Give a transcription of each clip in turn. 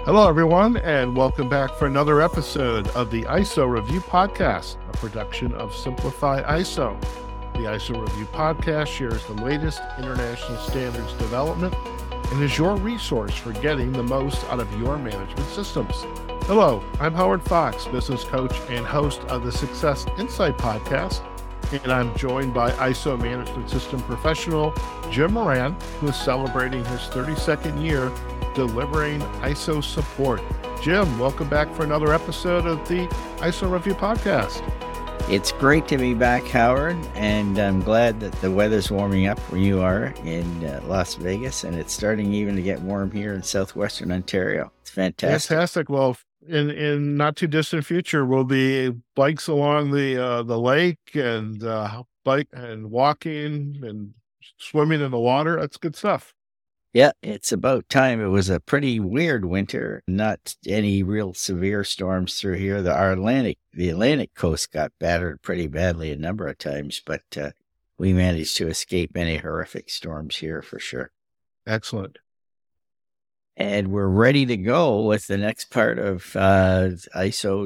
Hello, everyone, and welcome back for another episode of the ISO Review Podcast, a production of Simplify ISO. The ISO Review Podcast shares the latest international standards development and is your resource for getting the most out of your management systems. Hello, I'm Howard Fox, business coach and host of the Success Insight Podcast, and I'm joined by ISO management system professional Jim Moran, who is celebrating his 32nd year delivering ISO support. Jim, welcome back for another episode of the ISO Review Podcast. It's great to be back, Howard, and I'm glad that the weather's warming up where you are in Las Vegas, and it's starting even to get warm here in southwestern Ontario. It's fantastic. Fantastic. Well, in not too distant future, we'll be bikes along the lake and bike and walking and swimming in the water. That's good stuff. Yeah, it's about time. It was a pretty weird winter, not any real severe storms through here. The Atlantic coast got battered pretty badly a number of times, but we managed to escape any horrific storms here for sure. Excellent. And we're ready to go with the next part of ISO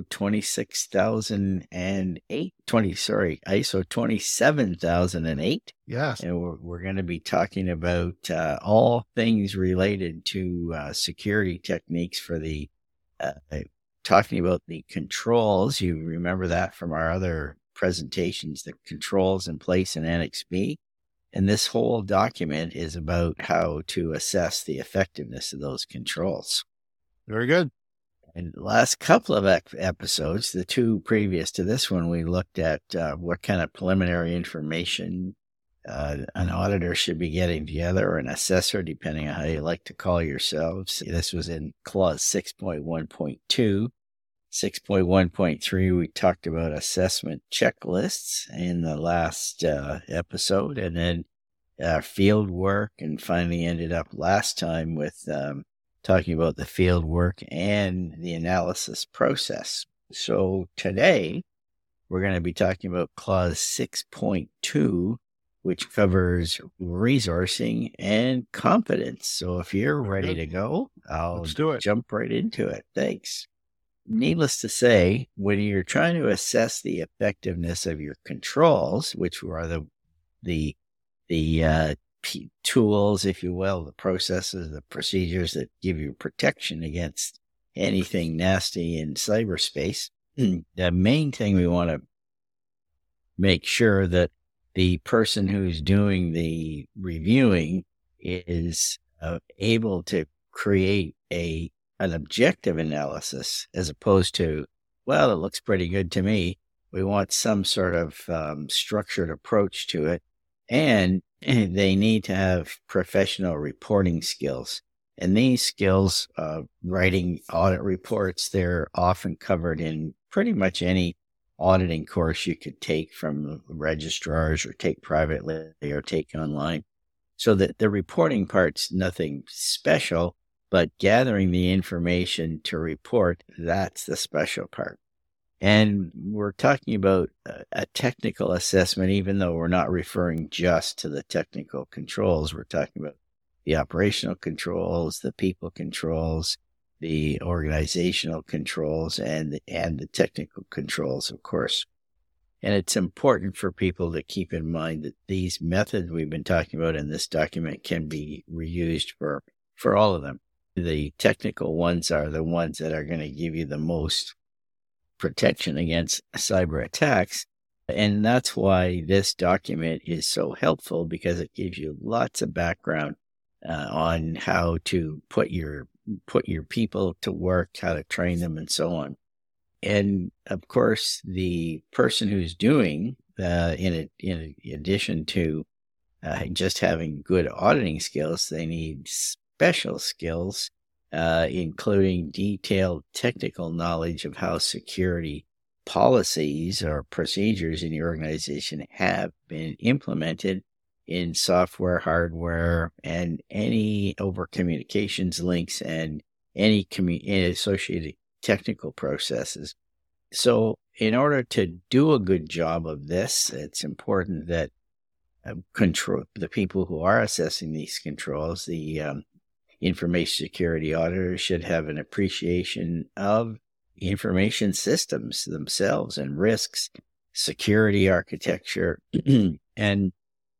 27008. Yes. And we're going to be talking about all things related to security techniques for the, talking about the controls. You remember that from our other presentations, the controls in place in Annex B. And this whole document is about how to assess the effectiveness of those controls. Very good. In the last couple of episodes, the two previous to this one, we looked at what kind of preliminary information an auditor should be getting together, or an assessor, depending on how you like to call yourselves. This was in clause 6.1.2. 6.1.3, we talked about assessment checklists in the last episode, and then field work, and finally ended up last time with talking about the field work and the analysis process. So today, we're going to be talking about clause 6.2, which covers resourcing and competence. So if you're ready to go, Let's do it. Jump right into it. Thanks. Needless to say, when you're trying to assess the effectiveness of your controls, which are the tools, if you will, the processes, the procedures that give you protection against anything nasty in cyberspace, the main thing we want to make sure that the person who's doing the reviewing is able to create an objective analysis, as opposed to, well, it looks pretty good to me. We want some sort of structured approach to it. And they need to have professional reporting skills. And these skills, writing audit reports, they're often covered in pretty much any auditing course you could take from registrars, or take privately, or take online. So that the reporting part's nothing special, but gathering the information to report, that's the special part. And we're talking about a technical assessment, even though we're not referring just to the technical controls. We're talking about the operational controls, the people controls, the organizational controls, and the technical controls, of course. And it's important for people to keep in mind that these methods we've been talking about in this document can be reused for all of them. The technical ones are the ones that are going to give you the most protection against cyber attacks. And that's why this document is so helpful, because it gives you lots of background on how to put your people to work, how to train them, and so on. And of course, the person who's doing, in addition to just having good auditing skills, they need special skills, including detailed technical knowledge of how security policies or procedures in your organization have been implemented in software, hardware, and any over communications links, and any associated technical processes. So in order to do a good job of this, it's important that the people who are assessing these controls, the information security auditors should have an appreciation of information systems themselves and risks, security architecture, and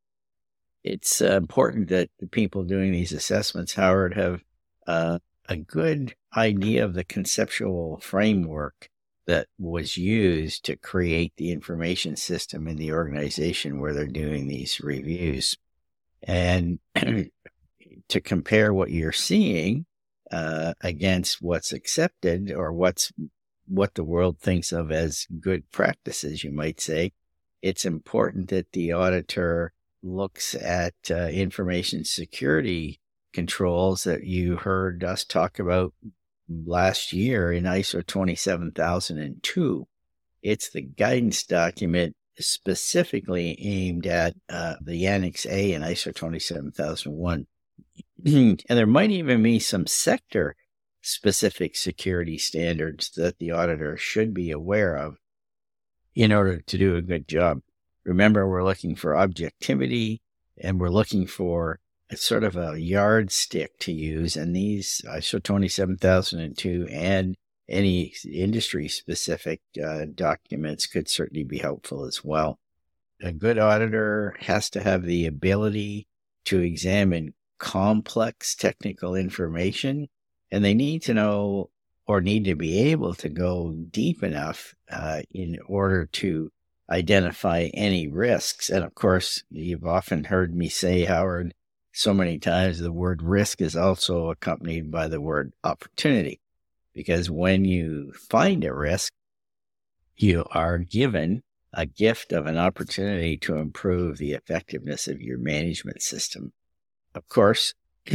it's important that the people doing these assessments, Howard, have a good idea of the conceptual framework that was used to create the information system in the organization where they're doing these reviews. And to compare what you're seeing against what's accepted or what the world thinks of as good practices, you might say, it's important that the auditor looks at information security controls that you heard us talk about last year in ISO 27002. It's the guidance document specifically aimed at the Annex A in ISO 27001. And there might even be some sector-specific security standards that the auditor should be aware of in order to do a good job. Remember, we're looking for objectivity, and we're looking for a sort of a yardstick to use. And these ISO 27002 and any industry-specific documents could certainly be helpful as well. A good auditor has to have the ability to examine complex technical information, and they need to know or need to be able to go deep enough in order to identify any risks. And of course, you've often heard me say, Howard, so many times the word risk is also accompanied by the word opportunity, because when you find a risk, you are given a gift of an opportunity to improve the effectiveness of your management system. Of course, at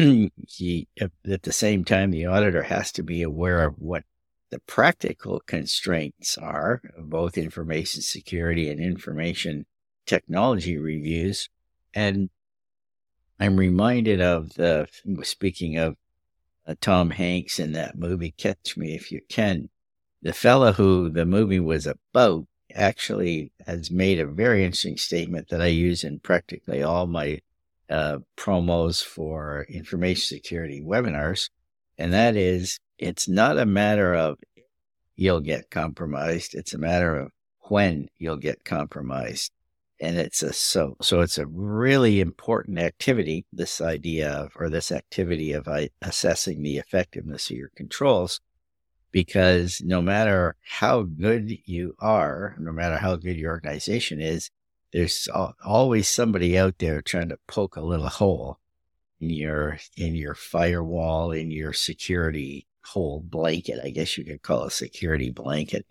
the same time, the auditor has to be aware of what the practical constraints are of both information security and information technology reviews. And I'm reminded of speaking of Tom Hanks in that movie, Catch Me If You Can, the fellow who the movie was about actually has made a very interesting statement that I use in practically all my promos for information security webinars. And that is, it's not a matter of you'll get compromised. It's a matter of when you'll get compromised. And it's so it's a really important activity, this activity of assessing the effectiveness of your controls, because no matter how good you are, no matter how good your organization is, there's always somebody out there trying to poke a little hole in your firewall, in your security whole blanket. I guess you could call it a security blanket.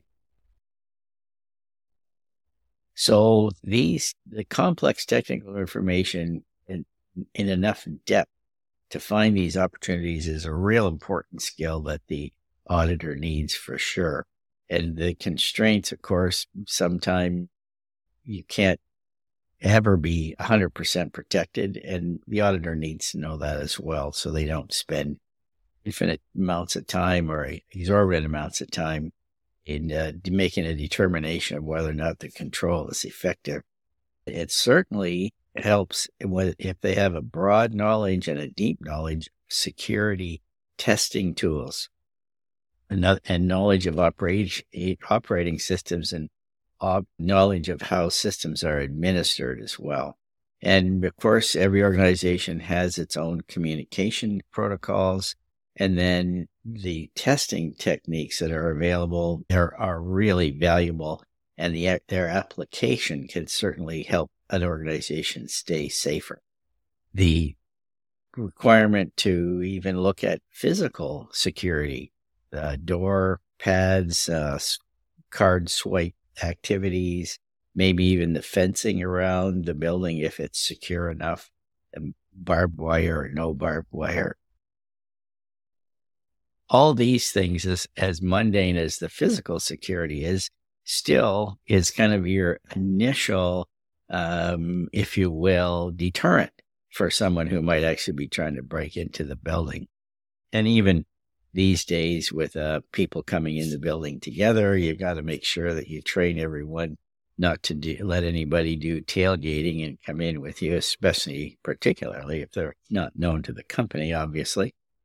So the complex technical information in enough depth to find these opportunities is a real important skill that the auditor needs for sure. And the constraints, of course, sometimes you can't ever be 100% protected, and the auditor needs to know that as well, so they don't spend infinite amounts of time or exorbitant amounts of time in making a determination of whether or not the control is effective. It certainly helps if they have a broad knowledge and a deep knowledge of security testing tools and knowledge of operating systems and knowledge of how systems are administered as well. And of course, every organization has its own communication protocols, and then the testing techniques that are available are really valuable, and their application can certainly help an organization stay safer. The requirement to even look at physical security, door pads, card swipe activities, maybe even the fencing around the building if it's secure enough, barbed wire or no barbed wire. All these things, as mundane as the physical security is, still is kind of your initial, if you will, deterrent for someone who might actually be trying to break into the building. And even these days with people coming in the building together, you've got to make sure that you train everyone not to let anybody do tailgating and come in with you, particularly if they're not known to the company, obviously.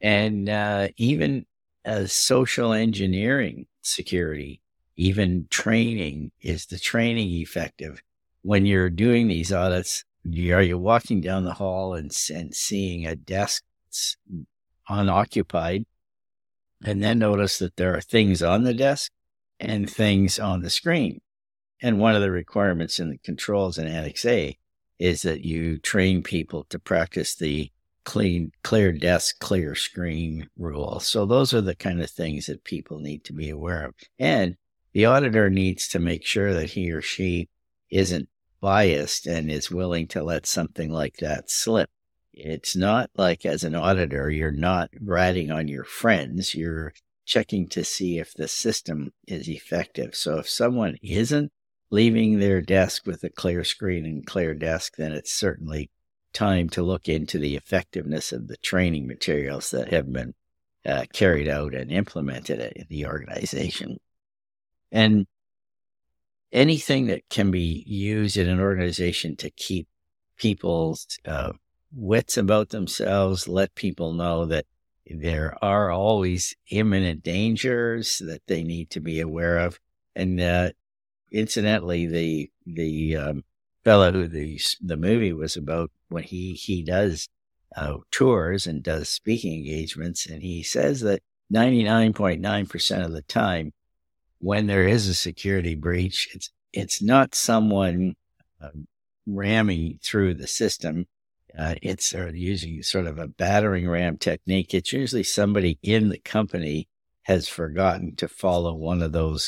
And even social engineering security, even training, is the training effective? When you're doing these audits, are you walking down the hall and seeing a desk that's unoccupied, and then notice that there are things on the desk and things on the screen? And one of the requirements in the controls in Annex A is that you train people to practice the clear desk, clear screen rule. So those are the kind of things that people need to be aware of. And the auditor needs to make sure that he or she isn't biased and is willing to let something like that slip. It's not like, as an auditor, you're not ratting on your friends. You're checking to see if the system is effective. So if someone isn't leaving their desk with a clear screen and clear desk, then it's certainly time to look into the effectiveness of the training materials that have been carried out and implemented in the organization. And anything that can be used in an organization to keep people's wits about themselves, let people know that there are always imminent dangers that they need to be aware of. And incidentally, the fellow who the movie was about, when he does tours and does speaking engagements, and he says that 99.9% of the time, when there is a security breach, it's not someone ramming through the system. It's using sort of a battering ram technique. It's usually somebody in the company has forgotten to follow one of those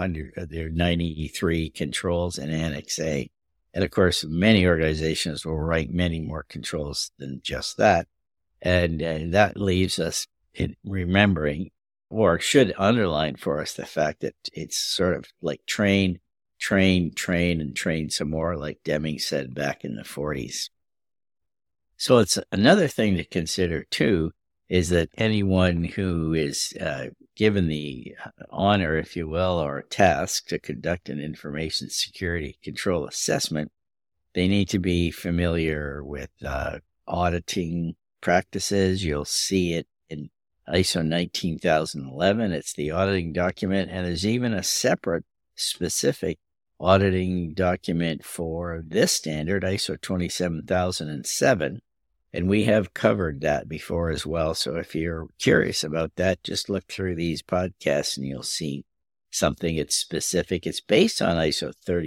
93 controls in Annex A. And of course, many organizations will write many more controls than just that. And that leaves us in remembering, or should underline for us, the fact that it's sort of like train, and train some more, like Deming said back in the 40s. So it's another thing to consider too, is that anyone who is given the honor, if you will, or a task to conduct an information security control assessment, they need to be familiar with auditing practices. You'll see it in ISO 19011. It's the auditing document, and there's even a separate specific auditing document for this standard, ISO 27007. And we have covered that before as well. So if you're curious about that, just look through these podcasts and you'll see something that's specific. It's based on ISO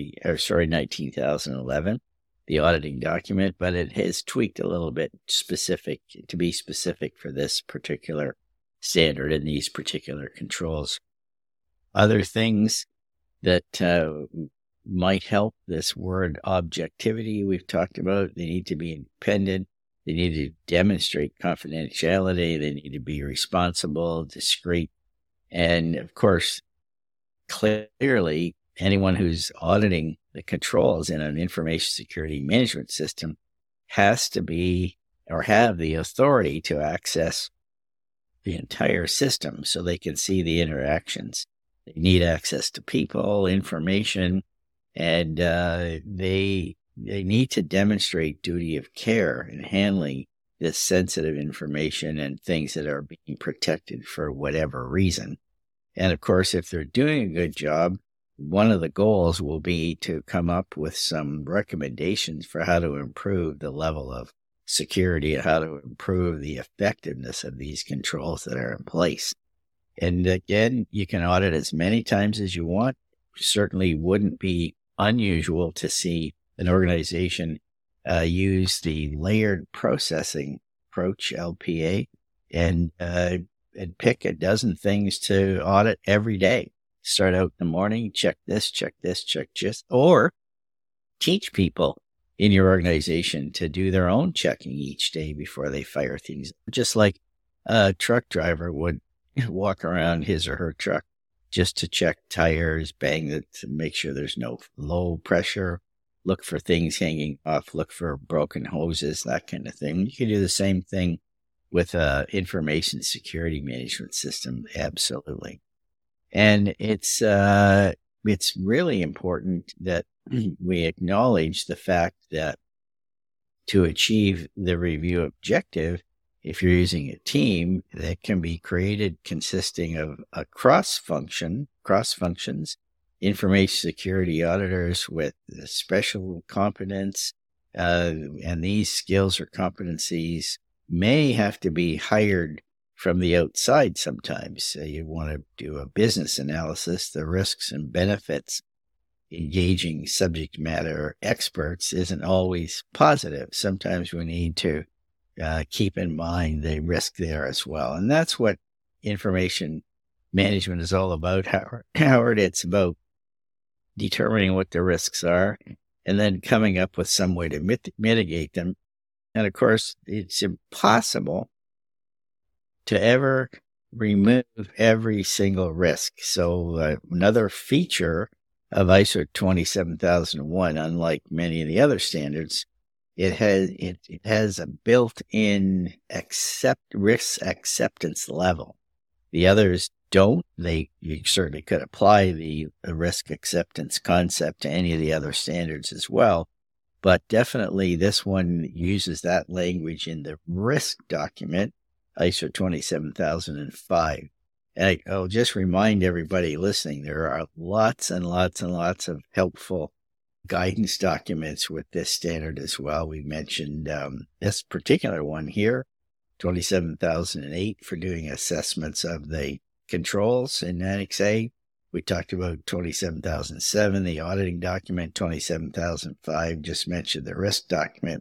19011, the auditing document, but it has tweaked a little bit specific to be specific for this particular standard and these particular controls. Other things that might help this word objectivity we've talked about: they need to be independent. They need to demonstrate confidentiality. They need to be responsible, discreet. And of course, clearly, anyone who's auditing the controls in an information security management system has to be or have the authority to access the entire system so they can see the interactions. They need access to people, information, and they need to demonstrate duty of care in handling this sensitive information and things that are being protected for whatever reason. And of course, if they're doing a good job, one of the goals will be to come up with some recommendations for how to improve the level of security and how to improve the effectiveness of these controls that are in place. And again, you can audit as many times as you want. Certainly wouldn't be unusual to see an organization use the layered processing approach, LPA, and pick a dozen things to audit every day. Start out in the morning, check this, check this, or teach people in your organization to do their own checking each day before they fire things. Just like a truck driver would walk around his or her truck just to check tires, bang it, to make sure there's no low pressure, look for things hanging off, look for broken hoses, that kind of thing. You can do the same thing with an information security management system, absolutely. And it's really important that we acknowledge the fact that to achieve the review objective, if you're using a team, that can be created consisting of a cross functions, information security auditors with special competence, and these skills or competencies may have to be hired from the outside sometimes. You want to do a business analysis, the risks and benefits. Engaging subject matter experts isn't always positive. Sometimes we need to keep in mind the risk there as well. And that's what information management is all about, Howard. It's about determining what the risks are and then coming up with some way to mitigate them. And of course, it's impossible to ever remove every single risk. So another feature of ISO 27001, unlike many of the other standards, it has a built-in risk acceptance level. The others don't. You certainly could apply the risk acceptance concept to any of the other standards as well, but definitely this one uses that language in the risk document, ISO 27005. And I'll just remind everybody listening, there are lots and lots and lots of helpful guidance documents with this standard as well. We mentioned this particular one here, 27008, for doing assessments of the controls in Annex A. We talked about 27007, the auditing document. 27005, just mentioned the risk document.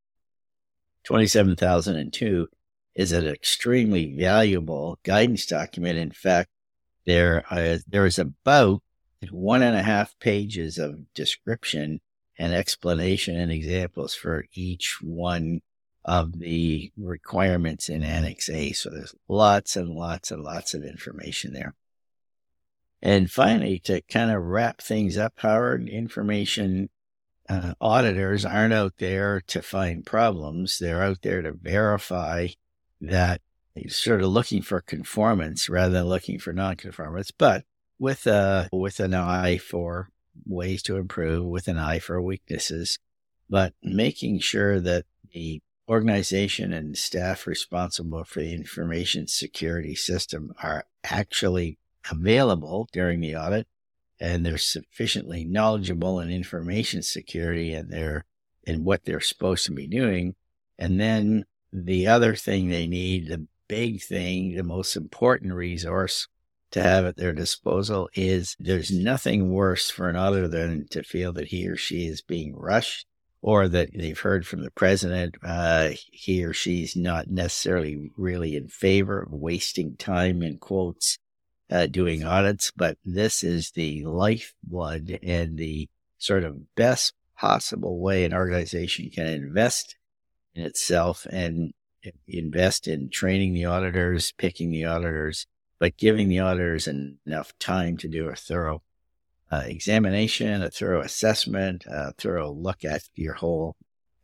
27002 is an extremely valuable guidance document. In fact, there is about 1.5 pages of description and explanation and examples for each one of the requirements in Annex A. So there's lots and lots and lots of information there. And finally, to kind of wrap things up, Howard, information auditors aren't out there to find problems. They're out there to verify that they're sort of looking for conformance rather than looking for nonconformance, but with an eye for ways to improve, with an eye for weaknesses, but making sure that the organization and staff responsible for the information security system are actually available during the audit, and they're sufficiently knowledgeable in information security and what they're supposed to be doing. And then the other thing they need, the big thing, the most important resource to have at their disposal is there's nothing worse for an auditor than to feel that he or she is being rushed, or that they've heard from the president he or she's not necessarily really in favor of wasting time, in quotes, doing audits. But this is the lifeblood and the sort of best possible way an organization can invest in itself and invest in training the auditors, picking the auditors, but giving the auditors enough time to do a thorough examination, a thorough assessment, a thorough look at your whole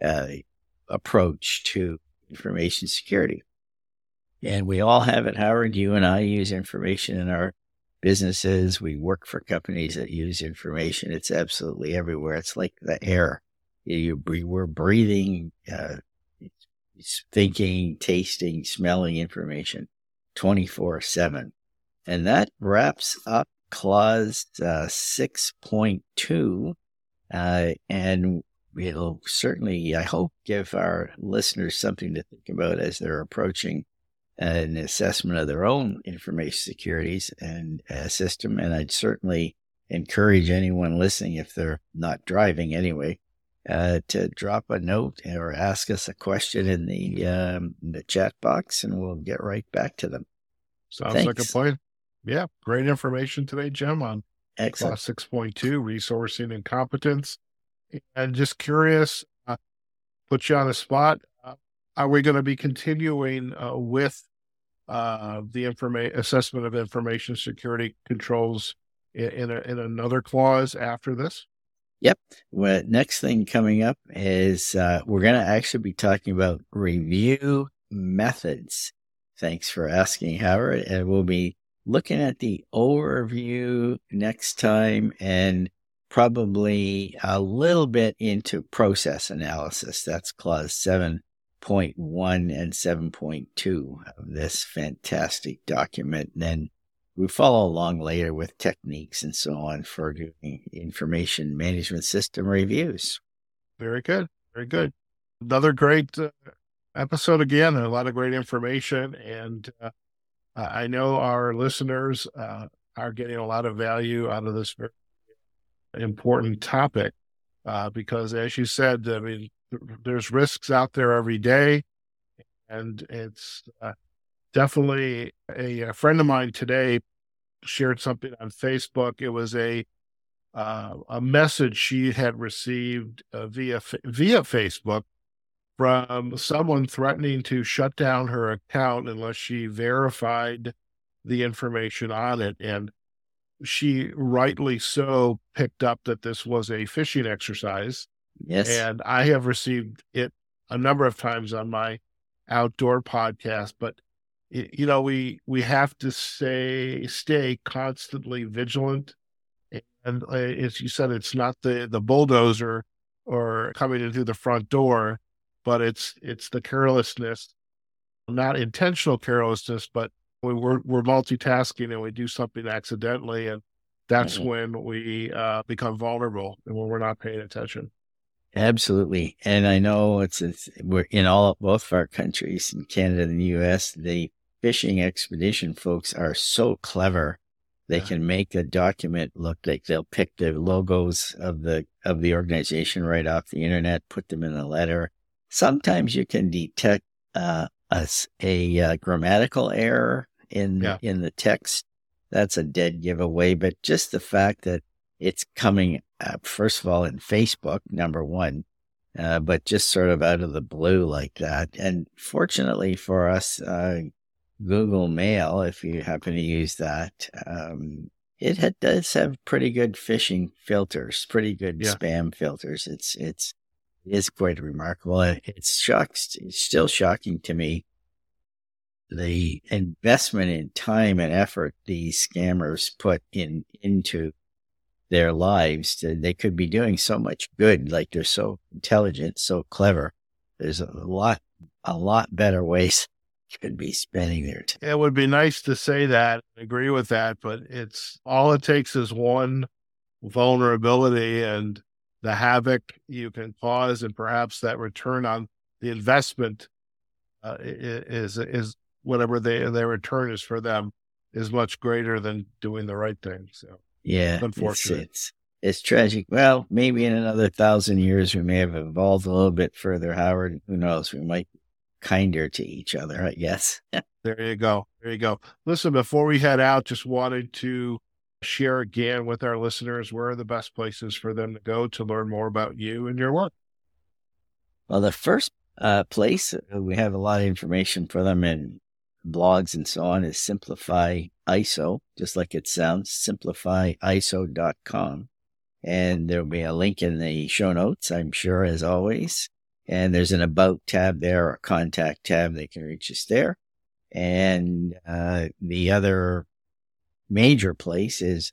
approach to information security. And we all have it, Howard. You and I use information in our businesses. We work for companies that use information. It's absolutely everywhere. It's like the air. We're breathing, thinking, tasting, smelling information 24/7. And that wraps up Clause 6.2. And it'll certainly, I hope, give our listeners something to think about as they're approaching an assessment of their own information securities and system. And I'd certainly encourage anyone listening, if they're not driving anyway, to drop a note or ask us a question in the chat box, and we'll get right back to them. Sounds Thanks. Like a plan. Yeah, great information today, Jim, on Clause 6.2, resourcing and competence. And just curious, put you on the spot. Are we going to be continuing with the assessment of information security controls in another clause after this? Yep. Well, next thing coming up is we're going to actually be talking about review methods. Thanks for asking, Howard. And we'll be looking at the overview next time, and probably a little bit into process analysis. That's Clause 7. 7.1 and 7.2 of this fantastic document. And then we follow along later with techniques and so on for doing information management system reviews. Very good. Very good. Another great episode again, a lot of great information. And I know our listeners are getting a lot of value out of this very important topic because, as you said, I mean, there's risks out there every day. And it's definitely a friend of mine today shared something on Facebook. It was a message she had received via Facebook from someone threatening to shut down her account unless she verified the information on it. And she rightly so picked up that this was a phishing exercise. Yes. And I have received it a number of times on my outdoor podcast, but we have to stay constantly vigilant. And as you said, it's not the bulldozer or coming in through the front door, but it's the carelessness, not intentional carelessness, but when we're multitasking and we do something accidentally, and that's when we become vulnerable and when we're not paying attention. Absolutely. And I know we're in both of our countries, in Canada and the US, the fishing expedition folks are so clever. They can make a document look like they'll pick the logos of the organization right off the internet, put them in a letter. Sometimes you can detect a grammatical error in the text. That's a dead giveaway. But just the fact that it's coming up, first of all, in Facebook, number one, but just sort of out of the blue like that. And fortunately for us, Google Mail, if you happen to use that, it does have pretty good phishing filters, pretty good spam filters. It is quite remarkable. It's still shocking to me, the investment in time and effort these scammers put into their lives. They could be doing so much good. Like, they're so intelligent, so clever. There's a lot better ways could be spending their time. It would be nice to say that, agree with that, but it's all it takes is one vulnerability and the havoc you can cause, and perhaps that return on the investment is whatever their return is for them is much greater than doing the right thing. So yeah, unfortunate. It's tragic. Well, maybe in another 1,000 years we may have evolved a little bit further, Howard. Who knows? We might kinder to each other, I guess. There you go. Listen, before we head out, just wanted to share again with our listeners, where are the best places for them to go to learn more about you and your work? Well, the first place, we have a lot of information for them in blogs and so on, is Simplify ISO, just like it sounds, simplifyiso.com. And there'll be a link in the show notes, I'm sure, as always. And there's an About tab there, or a Contact tab. They can reach us there. And the other major place is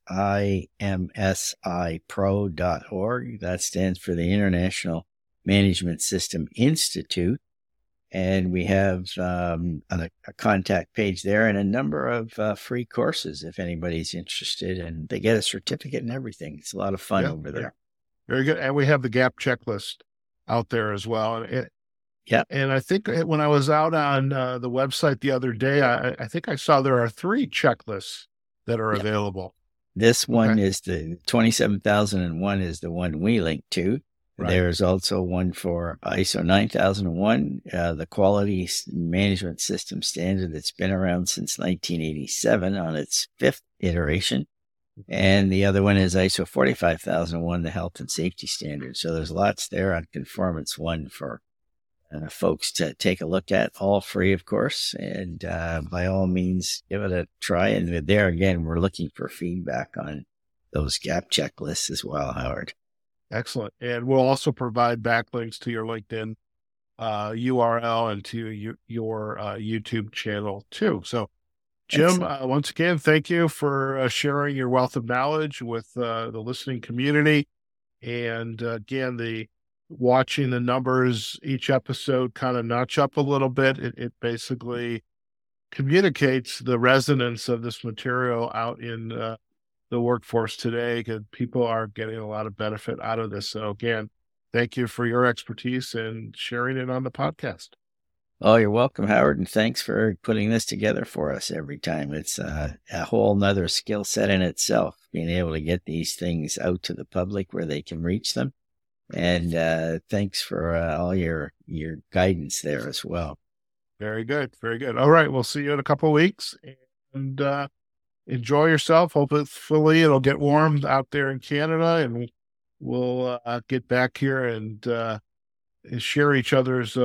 imsipro.org. That stands for the International Management System Institute. And we have a contact page there and a number of free courses if anybody's interested. And they get a certificate and everything. It's a lot of fun over there. Very good. And we have the GAP checklist out there as well. And I think when I was out on the website the other day, I think I saw there are 3 checklists that are available. This one is the 27,001 is the one we link to. Right. There's also one for ISO 9001, the quality management system standard that's been around since 1987 on its 5th iteration. And the other one is ISO 45001, the health and safety standard. So there's lots there on Conformance 1 for folks to take a look at, all free, of course. And by all means, give it a try. And there again, we're looking for feedback on those GAP checklists as well, Howard. Excellent. And we'll also provide backlinks to your LinkedIn URL and to your YouTube channel too. So, Jim, once again, thank you for sharing your wealth of knowledge with the listening community. And again, the watching the numbers each episode kind of notch up a little bit. It basically communicates the resonance of this material out in the workforce today, because people are getting a lot of benefit out of this. So again, thank you for your expertise and sharing it on the podcast. Oh, you're welcome, Howard, and thanks for putting this together for us every time. It's a whole nother skill set in itself, being able to get these things out to the public where they can reach them. And thanks for all your guidance there as well. Very good. Very good. All right. We'll see you in a couple of weeks, and enjoy yourself. Hopefully it'll get warm out there in Canada, and we'll get back here and share each other's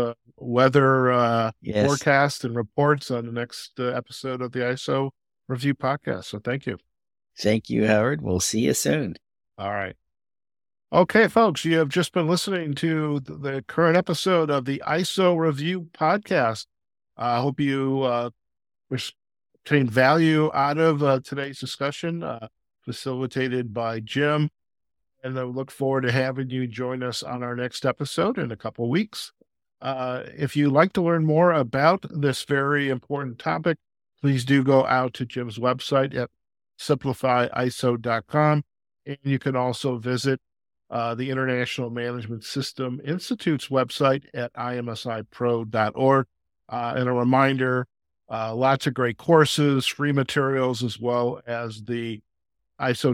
weather forecast and reports on the next episode of the ISO Review Podcast. So thank you. Thank you, Howard. We'll see you soon. All right. Okay, folks, you have just been listening to the current episode of the ISO Review Podcast. I hope you obtained value out of today's discussion, facilitated by Jim. And I look forward to having you join us on our next episode in a couple of weeks. If you'd like to learn more about this very important topic, please do go out to Jim's website at simplifyiso.com. And you can also visit the International Management System Institute's website at imsipro.org. And a reminder, lots of great courses, free materials, as well as the ISO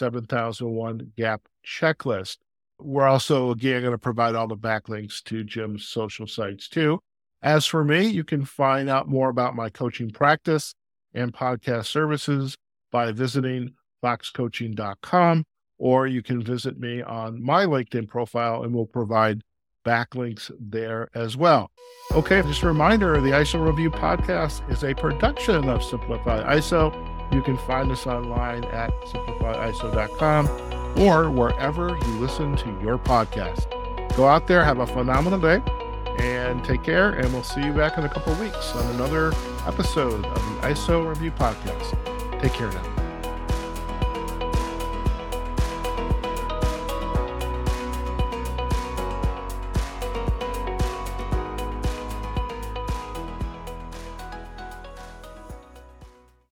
27001 GAP checklist. We're also, again, going to provide all the backlinks to Jim's social sites too. As for me, you can find out more about my coaching practice and podcast services by visiting foxcoaching.com, or you can visit me on my LinkedIn profile, and we'll provide backlinks there as well. Okay, just a reminder, the ISO Review Podcast is a production of Simplify ISO. You can find us online at simplifyiso.com or wherever you listen to your podcast. Go out there, have a phenomenal day, and take care, and we'll see you back in a couple of weeks on another episode of the ISO Review Podcast. Take care now.